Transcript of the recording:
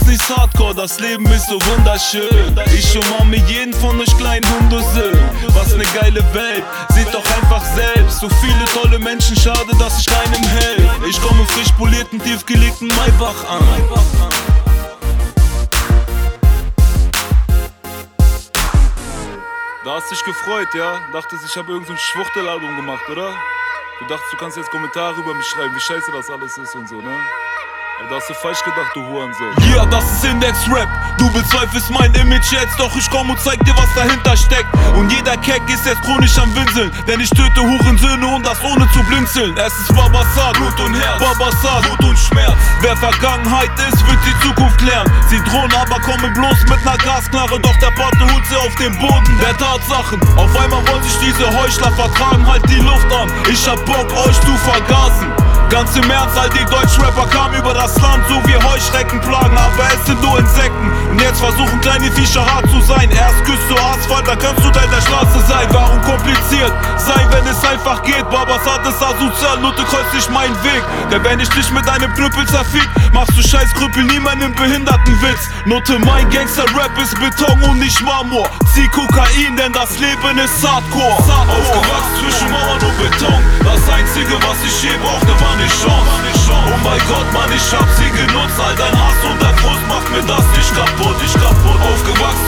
nichts Hardcore, das Leben ist so wunderschön. Ich umarme jeden von euch kleinen Hundesöhnen. Was ne geile Welt, seht doch einfach selbst. So viele tolle Menschen, schade, dass ich keinem helfe. Ich komme frisch polierten, tiefgelegten Maybach an. Da hast dich gefreut, ja? Dachtest, ich habe irgendein Schwuchtelalbum gemacht, oder? Du dachtest, du kannst jetzt Kommentare über mich schreiben, wie scheiße das alles ist und so, ne? Aber da hast du falsch gedacht, du Hurensohn. Ja, das ist Index-Rap. Du bezweifelst mein Image jetzt, doch ich komm und zeig dir, was dahinter steckt. Und jeder Keck ist jetzt chronisch am Winseln, denn ich töte Hurensöhne und das ohne zu blinzeln. Es ist Babasat, Blut und Herz, Babasat, Blut und Schmerz. Wer Vergangenheit ist, wird die Zukunft lernen. Sie drohen, aber kommen bloß mit ner Gasknarre, doch der Pate holt sie auf den Boden der Tatsachen. Auf einmal wollen sich diese Heuchler vertragen, halt die Luft an. Ich hab Bock, euch zu vergasen. Ganz im Ernst, all die Deutschrapper kamen über das Land, so wie Heuschrecken plagen, aber es sind nur Insekten. Und jetzt versuchen kleine Viecher hart zu sein. Erst küsst du Asphalt, dann kannst du Teil der Straße sein. Warum kompliziert sein, wenn es einfach geht? Babasat ist asozial, Nutte kreuzt nicht meinen Weg. Denn wenn ich dich mit einem Knüppel zerfick, machst du scheiß Krüppel nie meinen Behindertenwitz. Nutte, mein Gangster-Rap ist Beton und nicht Marmor. Zieh Kokain, denn das Leben ist Hardcore. Aufgewachsen zwischen Mauern und Beton. Das einzige, was ich je brauchte, war eine Chance. Oh mein Gott, Mann, ich hab sie genutzt. All dein Hass und dein Frust macht mir das nicht kaputt. Aufgewachsen